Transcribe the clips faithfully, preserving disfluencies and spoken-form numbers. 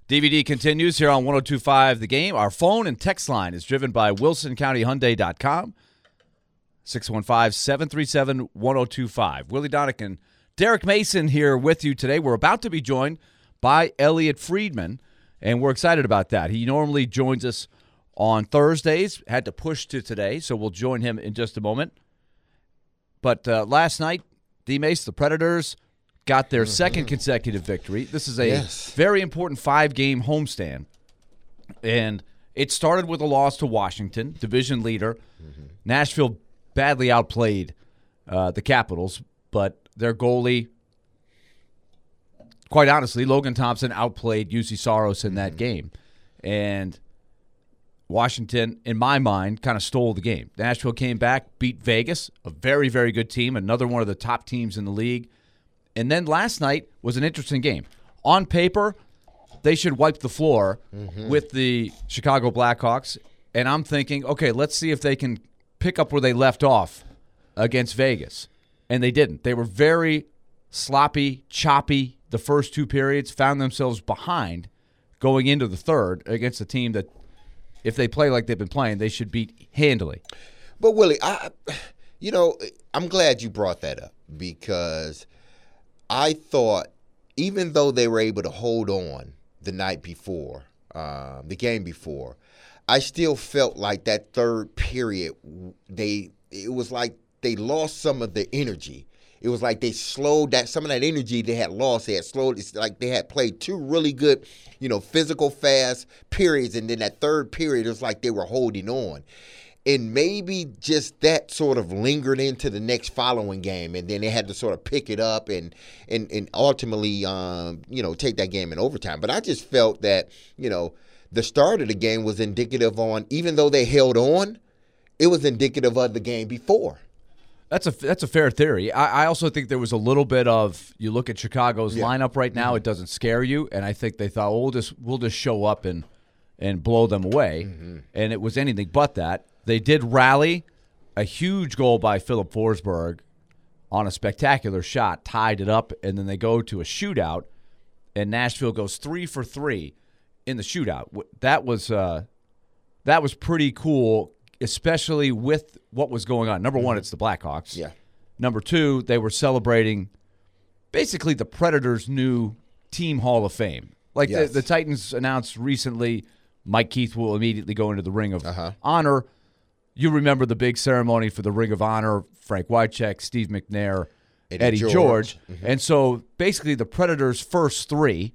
D V D continues here on one oh two point five The Game. Our phone and text line is driven by wilson county hyundai dot com. six one five, seven three seven, one oh two five. Willie Donick and Derek Mason here with you today. We're about to be joined by Elliot Friedman, and we're excited about that. He normally joins us on Thursdays, had to push to today, so we'll join him in just a moment. But uh, last night, D-Mace, the Predators, got their mm-hmm. second consecutive victory. This is a yes. very important five-game homestand. And it started with a loss to Washington, division leader. Mm-hmm. Nashville badly outplayed uh, the Capitals, but their goalie, quite honestly, Logan Thompson outplayed U C Saros in that mm-hmm. game. And Washington, in my mind, kind of stole the game. Nashville came back, beat Vegas, a very, very good team, another one of the top teams in the league. And then last night was an interesting game. On paper, they should wipe the floor mm-hmm. with the Chicago Blackhawks. And I'm thinking, okay, let's see if they can pick up where they left off against Vegas. And they didn't. They were very sloppy, choppy the first two periods, found themselves behind going into the third against a team that, if they play like they've been playing, they should beat handily. But, Willie, I, you know, I'm glad you brought that up because – I thought, even though they were able to hold on the night before, um, the game before, I still felt like that third period, they it was like they lost some of the energy. It was like they slowed that some of that energy they had lost. They had slowed. It's like they had played two really good, you know, physical, fast periods, and then that third period it was like they were holding on. And maybe just that sort of lingered into the next following game, and then they had to sort of pick it up and and and ultimately, um, you know, take that game in overtime. But I just felt that, you know, the start of the game was indicative on, even though they held on, it was indicative of the game before. That's a that's a fair theory. I, I also think there was a little bit of, you look at Chicago's yeah. lineup right now, mm-hmm. it doesn't scare you, and I think they thought, oh, we'll just we'll just show up and and blow them away, mm-hmm. and it was anything but that. They did rally. A huge goal by Philip Forsberg on a spectacular shot, tied it up, and then they go to a shootout, and Nashville goes three for three in the shootout. That was uh, that was pretty cool, especially with what was going on. Number one, it's the Blackhawks. Yeah. Number two, they were celebrating basically the Predators' new team Hall of Fame. Like yes. the, the Titans announced recently, Mike Keith will immediately go into the Ring of uh-huh. Honor. You remember the big ceremony for the Ring of Honor, Frank Wycheck, Steve McNair, Eddie, Eddie George. George. Mm-hmm. And so basically the Predators' first three,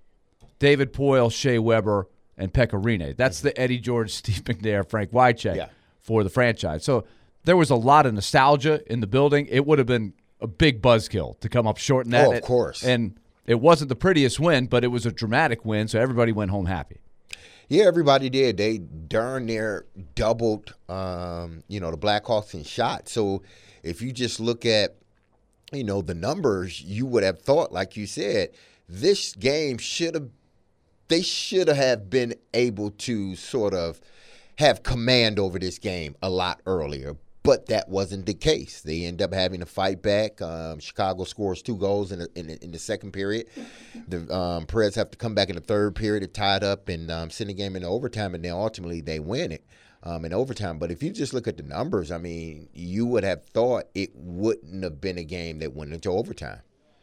David Poile, Shea Weber, and Pekka Rinne. That's mm-hmm. the Eddie George, Steve McNair, Frank Wycheck yeah. for the franchise. So there was a lot of nostalgia in the building. It would have been a big buzzkill to come up short in that. Oh, of course. And it wasn't the prettiest win, but it was a dramatic win, so everybody went home happy. Yeah, everybody did. They darn near doubled, um, you know, the Blackhawks in shots. So if you just look at, you know, the numbers, you would have thought, like you said, this game should have, they should have been able to sort of have command over this game a lot earlier. But that wasn't the case. They end up having to fight back. Um, Chicago scores two goals in the, in the, in the second period. The um, Preds have to come back in the third period to tie it up and um, send the game into overtime, and then ultimately they win it um, in overtime. But if you just look at the numbers, I mean, you would have thought it wouldn't have been a game that went into overtime.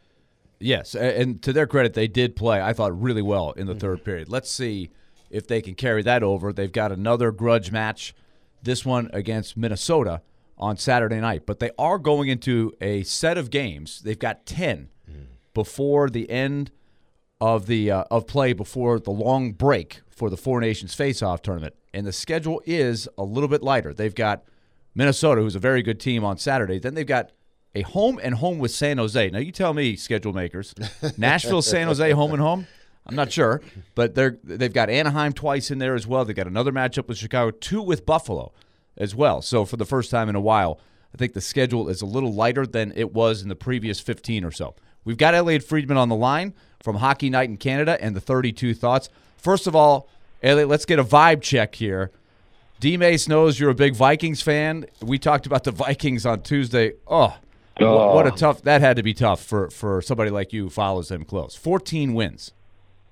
Yes, and to their credit, they did play, I thought, really well in the mm-hmm. third period. Let's see if they can carry that over. They've got another grudge match, this one against Minnesota, on Saturday night. But they are going into a set of games. They've got ten mm. before the end of the uh, of play, before the long break for the Four Nations Face-Off tournament. And the schedule is a little bit lighter. They've got Minnesota, who's a very good team, on Saturday. Then they've got a home and home with San Jose. Now, you tell me, schedule makers. Nashville, San Jose, home and home? I'm not sure. But they're, they've got Anaheim twice in there as well. They've got another matchup with Chicago, two with Buffalo as well. So for the first time in a while, I think the schedule is a little lighter than it was in the previous fifteen or so. We've got Elliot Friedman on the line from Hockey Night in Canada and the thirty-two Thoughts. First of all, Elliot, let's get a vibe check here. D-Mace knows you're a big Vikings fan. We talked about the Vikings on Tuesday. Oh, oh. What a tough – that had to be tough for, for somebody like you who follows them close. fourteen wins.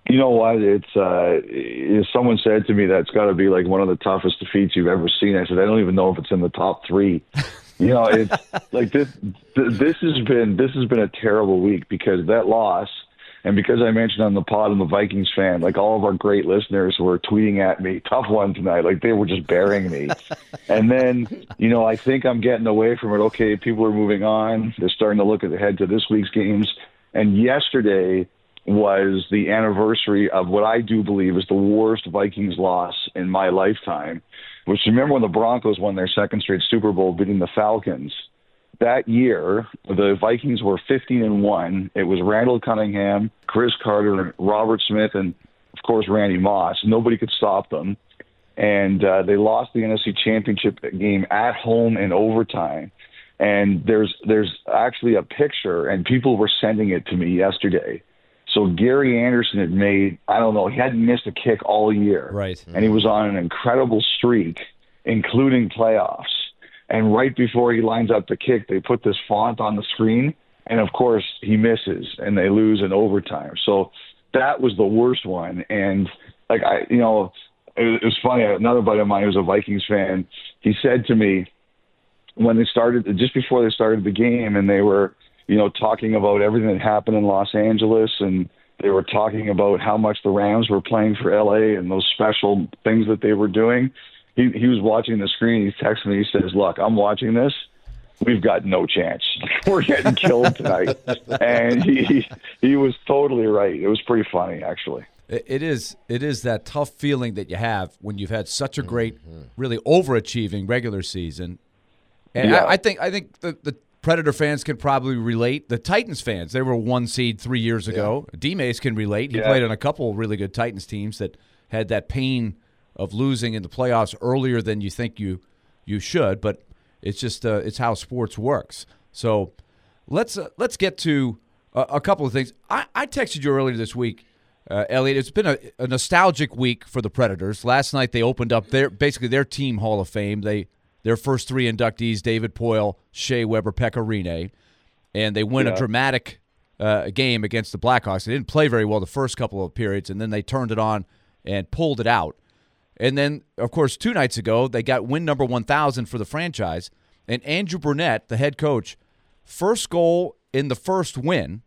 You know what? It's uh, if someone said to me that's got to be like one of the toughest defeats you've ever seen. I said I don't even know if it's in the top three. You know, it's like this. This has been this has been a terrible week because that loss, and because I mentioned on the pod I'm a Vikings fan. Like all of our great listeners were tweeting at me, tough one tonight. Like they were just burying me. And then you know I think I'm getting away from it. Okay, people are moving on. They're starting to look ahead to this week's games. And yesterday was the anniversary of what I do believe is the worst Vikings loss in my lifetime, which remember when the Broncos won their second straight Super Bowl beating the Falcons. That year, the Vikings were fifteen and one. It was Randall Cunningham, Chris Carter, and Robert Smith, and, of course, Randy Moss. Nobody could stop them. And uh, they lost the N F C Championship game at home in overtime. And there's there's actually a picture, and people were sending it to me yesterday. So Gary Anderson had made, I don't know, he hadn't missed a kick all year. Right. And he was on an incredible streak, including playoffs. And right before he lines up the kick, they put this font on the screen. And, of course, he misses, and they lose in overtime. So that was the worst one. And, like, I, you know, it, it was funny. Another buddy of mine who was a Vikings fan, he said to me when they started, just before they started the game, and they were – you know, talking about everything that happened in Los Angeles, and they were talking about how much the Rams were playing for L A and those special things that they were doing. He he was watching the screen. He texted me. He says, look, I'm watching this. We've got no chance. We're getting killed tonight. And he he was totally right. It was pretty funny, actually. It is it is that tough feeling that you have when you've had such a great, really overachieving regular season. And Yeah. I, I think I think the, the Predator fans can probably relate. The Titans fans, they were one seed three years ago. Yeah. D-Mace can relate. He Yeah. played on a couple really good Titans teams that had that pain of losing in the playoffs earlier than you think you you should. But it's just uh, it's how sports works. So let's uh, let's get to a, a couple of things. I, I texted you earlier this week, uh, Elliot. It's been a, a nostalgic week for the Predators. Last night they opened up their basically their team Hall of Fame. They Their first three inductees, David Poile, Shea Weber, Pekka Rinne, and they win Yeah. a dramatic uh, game against the Blackhawks. They didn't play very well the first couple of periods, and then they turned it on and pulled it out. And then, of course, two nights ago, they got win number one thousand for the franchise, and Andrew Brunette, the head coach, first goal in the first win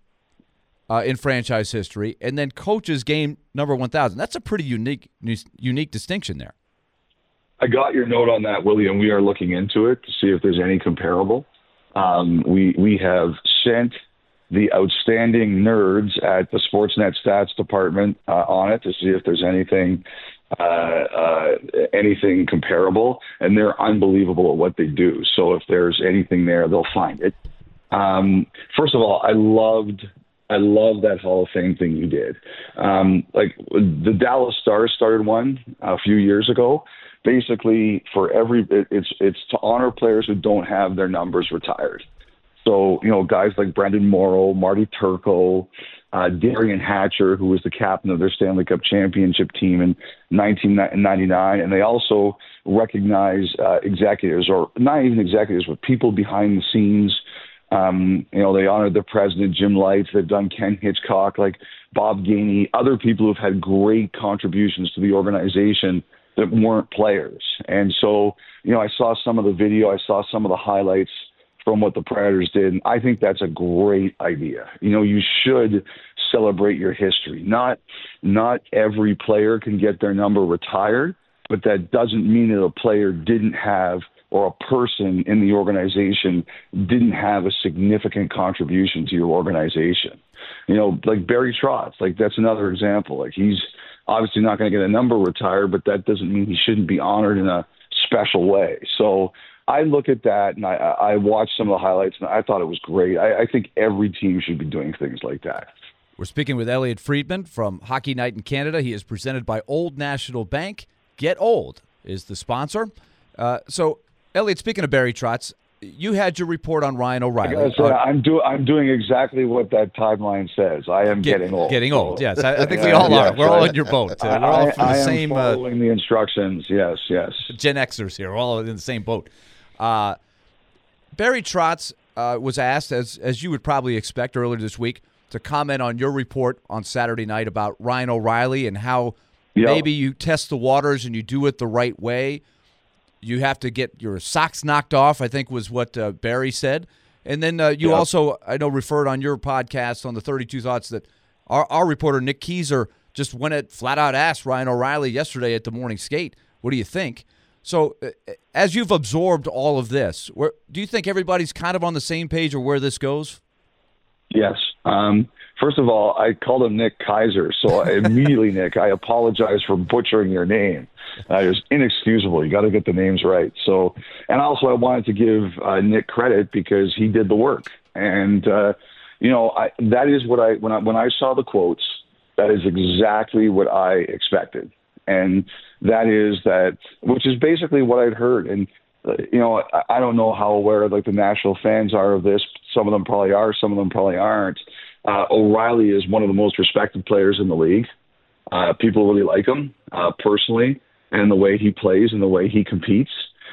uh, in franchise history, and then coaches game number one thousand. That's a pretty unique unique distinction there. I got your note on that, Willie, and we are looking into it to see if there's any comparable. Um, we we have sent the outstanding nerds at the Sportsnet stats department uh, on it to see if there's anything uh, uh, anything comparable, and they're unbelievable at what they do. So if there's anything there, they'll find it. Um, first of all, I loved. I love that Hall of Fame thing you did. Um, like the Dallas Stars started one a few years ago. Basically, for every it, it's it's to honor players who don't have their numbers retired. So you know, guys like Brendan Morrow, Marty Turco, uh, Darian Hatcher, who was the captain of their Stanley Cup championship team in nineteen ninety-nine, and they also recognize uh, executives, or not even executives, but people behind the scenes. Um, you know, they honored the president, Jim Lights. They've done Ken Hitchcock, like Bob Gainey, other people who've had great contributions to the organization that weren't players. And so, you know, I saw some of the video, I saw some of the highlights from what the Predators did, and I think that's a great idea. You know, you should celebrate your history. Not, not every player can get their number retired, but that doesn't mean that a player didn't have, or a person in the organization didn't have a significant contribution to your organization. You know, like Barry Trotz, like that's another example. Like he's obviously not going to get a number retired, but that doesn't mean he shouldn't be honored in a special way. So I look at that and I, I watched some of the highlights and I thought it was great. I, I think every team should be doing things like that. We're speaking with Elliot Friedman from Hockey Night in Canada. He is presented by Old National Bank. Get Old is the sponsor. Uh, so, Elliot, speaking of Barry Trotz, you had your report on Ryan O'Reilly. I say, uh, I'm, do, I'm doing exactly what that timeline says. I am get, getting old. Getting old, so. yes. I, I think yeah, we all yes, are. We're I, all in your boat. Uh, we're all from I, the I same. am following uh, the instructions, yes, yes. Gen Xers here. We're all in the same boat. Uh, Barry Trotz uh, was asked, as as you would probably expect earlier this week, to comment on your report on Saturday night about Ryan O'Reilly and how Yep. maybe you test the waters and you do it the right way. You have to get your socks knocked off, I think was what uh, Barry said. And then uh, you Yep. also, I know, referred on your podcast on the thirty-two Thoughts that our, our reporter, Nick Keyser, just went at flat out asked Ryan O'Reilly yesterday at the morning skate, what do you think? So uh, as you've absorbed all of this, where, do you think everybody's kind of on the same page or where this goes? Yes. Um, first of all, I called him Nick Kaiser, so I immediately, Nick, I apologize for butchering your name. Uh, it was inexcusable. You got to get the names right. So, and also I wanted to give uh, Nick credit because he did the work. And uh, you know, I, that is what I when I when I saw the quotes, that is exactly what I expected, and that is that, which is basically what I'd heard. And uh, you know, I, I don't know how aware like the Nashville fans are of this. Some of them probably are. Some of them probably aren't. Uh, O'Reilly is one of the most respected players in the league. Uh, people really like him uh, personally, and the way he plays and the way he competes.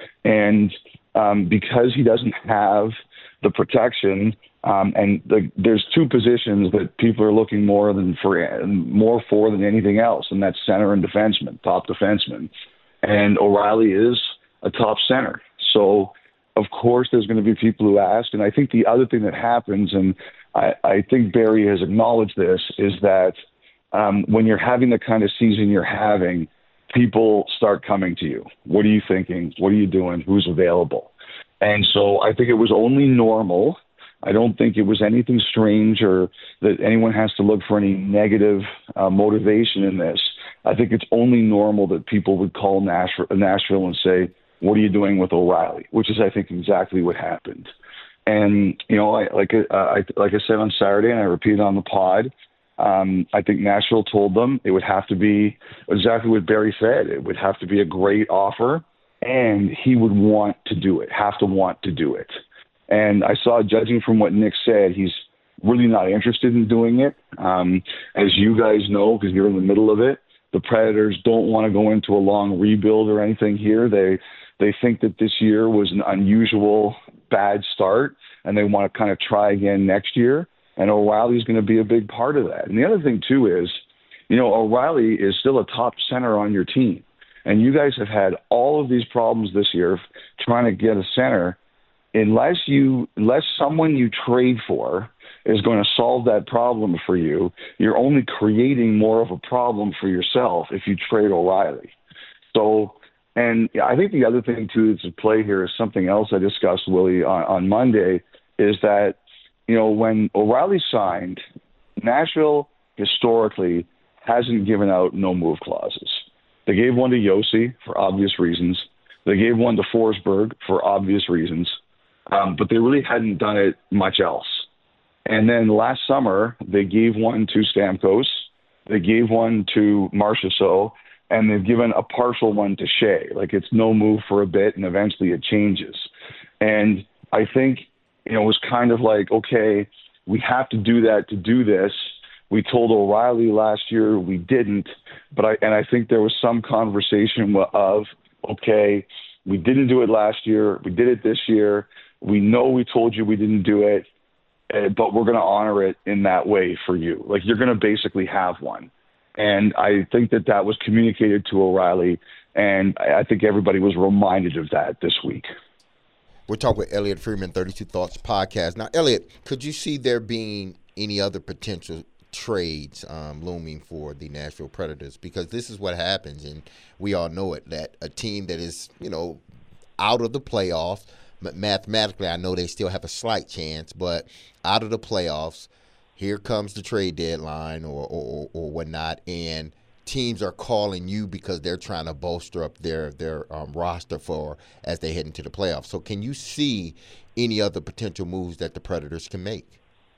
And um, because he doesn't have the protection, um, and the, there's two positions that people are looking more than for more for than anything else, and that's center and defenseman, top defenseman. And O'Reilly is a top center. So, of course, there's going to be people who ask. And I think the other thing that happens, and I, I think Barry has acknowledged this, is that um, when you're having the kind of season you're having, people start coming to you. What are you thinking? What are you doing? Who's available? And so I think it was only normal. I don't think it was anything strange or that anyone has to look for any negative uh, motivation in this. I think it's only normal that people would call Nashville, Nashville and say, what are you doing with O'Reilly? Which is, I think, exactly what happened. And, you know, I, like, uh, I, like I said on Saturday, and I repeated on the pod, um, I think Nashville told them it would have to be exactly what Barry said. It would have to be a great offer, and he would want to do it, have to want to do it. And I saw, judging from what Nick said, he's really not interested in doing it. Um, as you guys know, because you're in the middle of it, the Predators don't want to go into a long rebuild or anything here. They they think that this year was an unusual bad start, and they want to kind of try again next year. And O'Reilly's going to be a big part of that. And the other thing, too, is, you know, O'Reilly is still a top center on your team. And you guys have had all of these problems this year trying to get a center. Unless you, unless someone you trade for is going to solve that problem for you, you're only creating more of a problem for yourself if you trade O'Reilly. So, and I think the other thing, too, that's at play here is something else I discussed, Willie, on, on Monday, is that, you know, when O'Reilly signed, Nashville historically hasn't given out no-move clauses. They gave one to Yossi for obvious reasons. They gave one to Forsberg for obvious reasons. Um, but they really hadn't done it much else. And then last summer, they gave one to Stamkos. They gave one to Marchessault, and they've given a partial one to Shea. Like, it's no move for a bit, and eventually it changes. And I think, you know, it was kind of like, okay, we have to do that to do this. We told O'Reilly last year we didn't, but I and I think there was some conversation of, okay, we didn't do it last year, we did it this year. We know we told you we didn't do it, uh, but we're going to honor it in that way for you. Like, you're going to basically have one. And I think that that was communicated to O'Reilly, and I think everybody was reminded of that this week. We're talking with Elliotte Friedman, thirty-two Thoughts podcast. Now, Elliotte, could you see there being any other potential trades um, looming for the Nashville Predators? Because this is what happens, and we all know it, that a team that is, you know, out of the playoffs, mathematically, I know they still have a slight chance, but out of the playoffs, here comes the trade deadline or, or, or whatnot, and teams are calling you because they're trying to bolster up their their um, roster for as they head into the playoffs. So can you see any other potential moves that the Predators can make?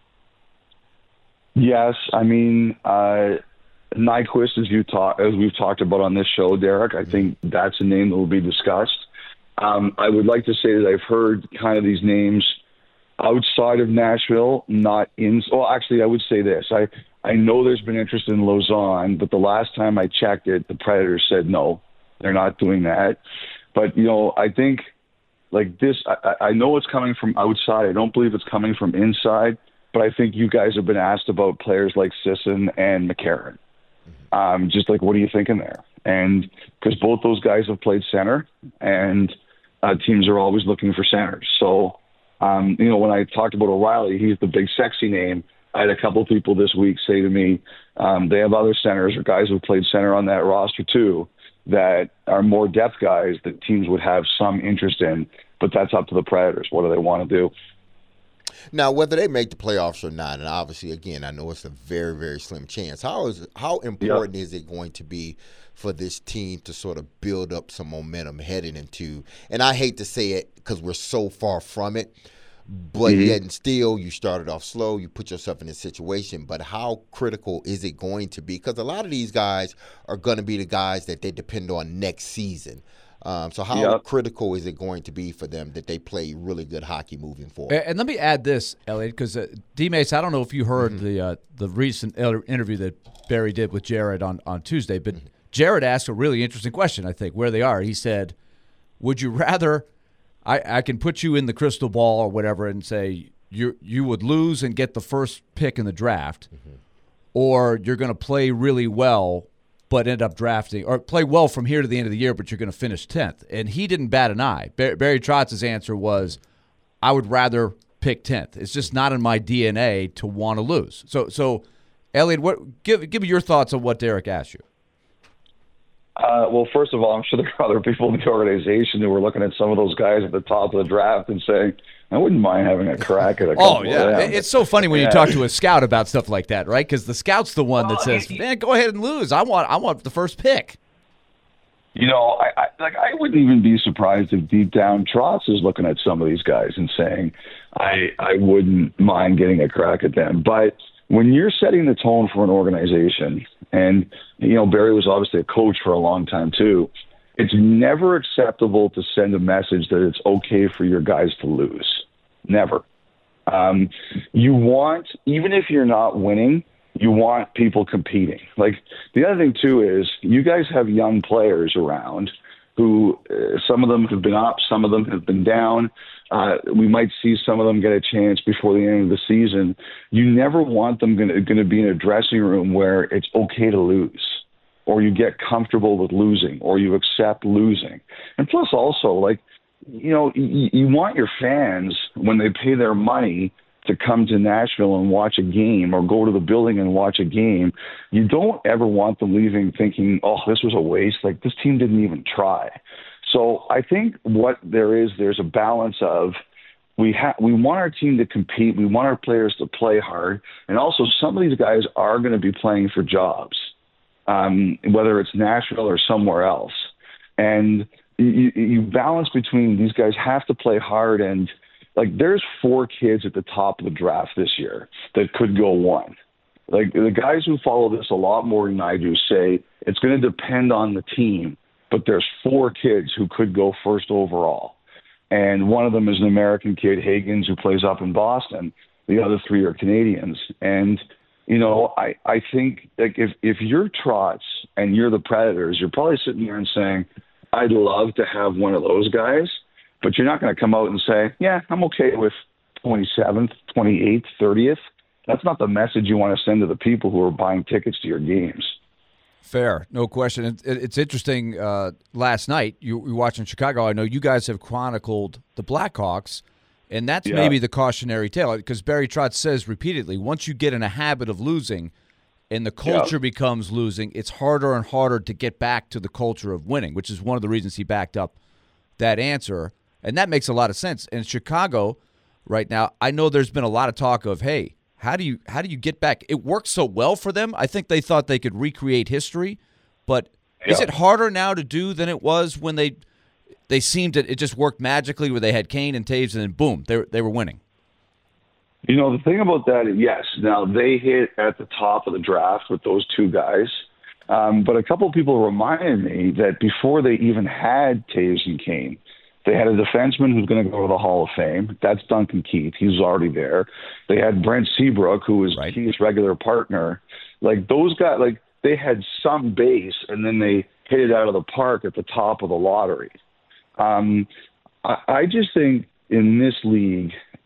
Yes, I mean, uh, Nyquist, as you talk, as we've talked about on this show, Derek, I think that's a name that will be discussed. Um, I would like to say that I've heard kind of these names outside of Nashville, not in. Well, actually, I would say this. I, I know there's been interest in Lausanne, but the last time I checked it, the Predators said no, they're not doing that. But, you know, I think like this, I, I know it's coming from outside. I don't believe it's coming from inside. But but I think you guys have been asked about players like Sisson and McCarron. Um, just like, what are you thinking there? And because both those guys have played center, and uh, teams are always looking for centers. So, um, you know, when I talked about O'Reilly, he's the big sexy name. I had a couple of people this week say to me, um, they have other centers or guys who've played center on that roster too that are more depth guys that teams would have some interest in, but that's up to the Predators. What do they want to do? Now, whether they make the playoffs or not, and obviously, again, I know it's a very, very slim chance. How is how important yeah. is it going to be for this team to sort of build up some momentum heading into? And I hate to say it because we're so far from it, but mm-hmm. yet and still, you started off slow. You put yourself in this situation. But how critical is it going to be? Because a lot of these guys are going to be the guys that they depend on next season. Um, so how yep. critical is it going to be for them that they play really good hockey moving forward? And, and let me add this, Elliot, because uh, D-Mace, I don't know if you heard mm-hmm. the uh, the recent interview that Barry did with Jared on, on Tuesday, but mm-hmm. Jared asked a really interesting question, I think, where they are. He said, would you rather I, – I can put you in the crystal ball or whatever and say you you would lose and get the first pick in the draft, mm-hmm. or you're going to play really well but end up drafting, or play well from here to the end of the year, but you're going to finish tenth. And he didn't bat an eye. Barry Trotz's answer was, I would rather pick tenth. It's just not in my D N A to want to lose. So, so Elliot, what give give me your thoughts on what Derek asked you. Uh, well, first of all, I'm sure there are other people in the organization who were looking at some of those guys at the top of the draft and saying, I wouldn't mind having a crack at a couple Oh, yeah. of them. It's so funny when yeah. you talk to a scout about stuff like that, right? Because the scout's the one that well, says, man, go ahead and lose. I want I want the first pick. You know, I, I like I wouldn't even be surprised if deep down Trotz is looking at some of these guys and saying, I, I wouldn't mind getting a crack at them. But when you're setting the tone for an organization, and, you know, Barry was obviously a coach for a long time too, it's never acceptable to send a message that it's okay for your guys to lose. Never. Um, you want, even if you're not winning, you want people competing. Like, the other thing too is you guys have young players around who uh, some of them have been up, some of them have been down. Uh, we might see some of them get a chance before the end of the season. You never want them going to be in a dressing room where it's okay to lose, or you get comfortable with losing, or you accept losing. And plus also, like, you know, you, you want your fans, when they pay their money to come to Nashville and watch a game or go to the building and watch a game, you don't ever want them leaving thinking, oh, this was a waste. Like, this team didn't even try. So I think what there is, there's a balance of we ha- we want our team to compete. We want our players to play hard. And also, some of these guys are going to be playing for jobs, um, whether it's Nashville or somewhere else. And you, you balance between these guys have to play hard, and like there's four kids at the top of the draft this year that could go one. Like, the guys who follow this a lot more than I do say it's going to depend on the team, but there's four kids who could go first overall. And one of them is an American kid, Higgins, who plays up in Boston. The other three are Canadians. And, you know, I, I think like if, if you're Trotz and you're the Predators, you're probably sitting there and saying, I'd love to have one of those guys, but you're not going to come out and say, yeah, I'm okay with twenty-seventh, twenty-eighth, thirtieth. That's not the message you want to send to the people who are buying tickets to your games. Fair, no question. It, it, it's interesting. Uh, last night, you were watching Chicago. I know you guys have chronicled the Blackhawks, and that's yeah. maybe the cautionary tale, because Barry Trotz says repeatedly, once you get in a habit of losing and the culture yeah. becomes losing, it's harder and harder to get back to the culture of winning, which is one of the reasons he backed up that answer. And that makes a lot of sense. And Chicago right now, I know there's been a lot of talk of, hey, How do you how do you get back? It worked so well for them. I think they thought they could recreate history, but yeah. is it harder now to do than it was when they they seemed to, it just worked magically where they had Kane and Taves and then boom, they they were winning? You know, the thing about that, yes. Now, they hit at the top of the draft with those two guys, um, but a couple of people reminded me that before they even had Taves and Kane, they had a defenseman who's going to go to the Hall of Fame. That's Duncan Keith. He was already there. They had Brent Seabrook, who was right. Keith's regular partner. Like, those guys, like, they had some base, and then they hit it out of the park at the top of the lottery. Um, I, I just think in this league,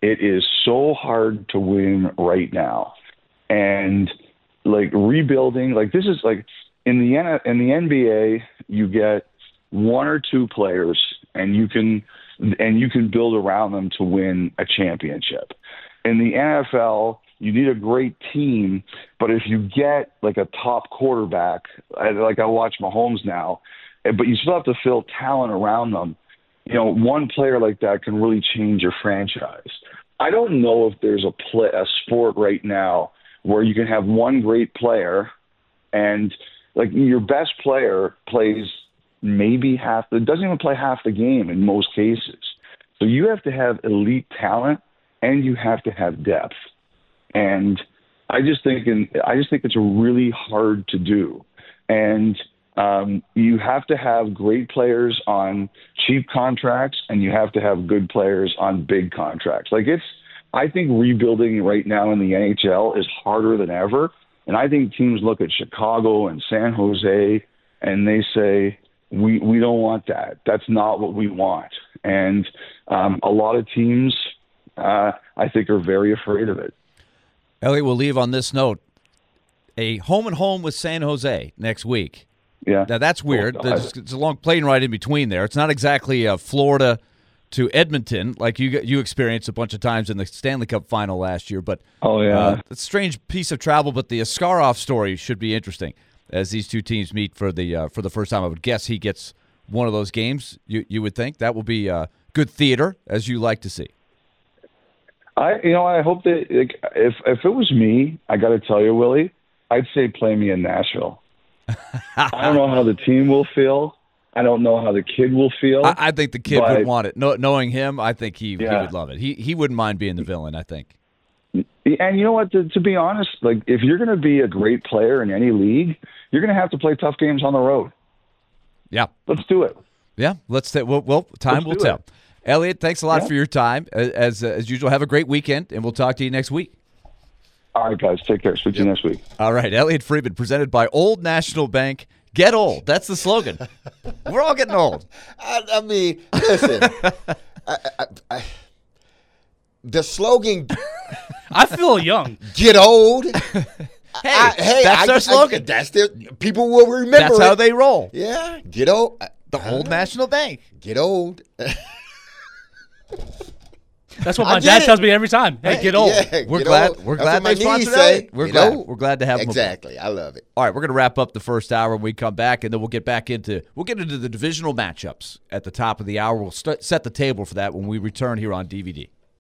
it is so hard to win right now. And like rebuilding, like this is like in the N- in the N B A, you get one or two players and you can and you can build around them to win a championship. In the N F L, you need a great team, but if you get like a top quarterback, like I watch Mahomes now, but you still have to fill talent around them. You know, one player like that can really change your franchise. I don't know if there's a play, a sport right now where you can have one great player and like your best player plays maybe half, it doesn't even play half the game in most cases. So you have to have elite talent and you have to have depth. And I just think, in, I just think it's really hard to do. And um, you have to have great players on cheap contracts and you have to have good players on big contracts. Like it's, I think rebuilding right now in the N H L is harder than ever. And I think teams look at Chicago and San Jose and they say, we, we don't want that. That's not what we want. And um, a lot of teams, uh, I think, are very afraid of it. Elliot, we'll leave on this note. A home and home with San Jose next week. Yeah. Now, that's weird. Oh, There's, it's a long plane ride in between there. It's not exactly uh, Florida to Edmonton like you you experienced a bunch of times in the Stanley Cup final last year. But oh yeah, uh, it's a strange piece of travel, but the Askarov story should be interesting as these two teams meet for the uh, for the first time. I would guess he gets one of those games. You you would think that will be uh, good theater, as you like to see. I you know I hope that like, if if it was me, I got to tell you, Willie, I'd say play me in Nashville. I don't know how the team will feel. I don't know how the kid will feel. I, I think the kid but, would want it. No, knowing him, I think he, yeah. he would love it. He he wouldn't mind being the villain, I think. And you know what? To, to be honest, like if you're going to be a great player in any league, you're going to have to play tough games on the road. Yeah, let's do it. Yeah, let's. T- well, well, time let's will tell. It. Elliot, thanks a lot yeah. for your time. As as usual, have a great weekend, and we'll talk to you next week. All right, guys, take care. Speak yep. to you next week. All right, Elliot Friedman, presented by Old National Bank. Get old. That's the slogan. We're all getting old. I, I mean, listen. I, I, I, the slogan. I feel young. Get old. Hey, I, hey that's I, our slogan. I, that's their. People will remember. That's it. how they roll. Yeah. Get old. The Old National Bank. Get old. That's what my dad it. tells me every time. Hey, hey get old. Yeah, we're get glad. old. We're That's glad what they my knees sponsored say. Elliot. We're Get glad. old. We're glad to have them. Exactly. I love it. All right, we're going to wrap up the first hour when we come back, and then we'll get back into we'll get into the divisional matchups at the top of the hour. We'll st- set the table for that when we return here on D V D.